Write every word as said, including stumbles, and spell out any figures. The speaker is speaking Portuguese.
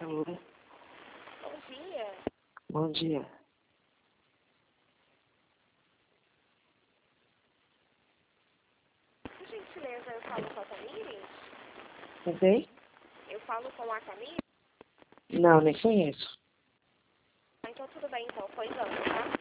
Alô? Bom dia. Bom dia. Por gentileza, eu falo com a Tamires? Com quem? Eu falo com a Tamires? Não, nem conheço. Então tudo bem, então. Pois não, tá?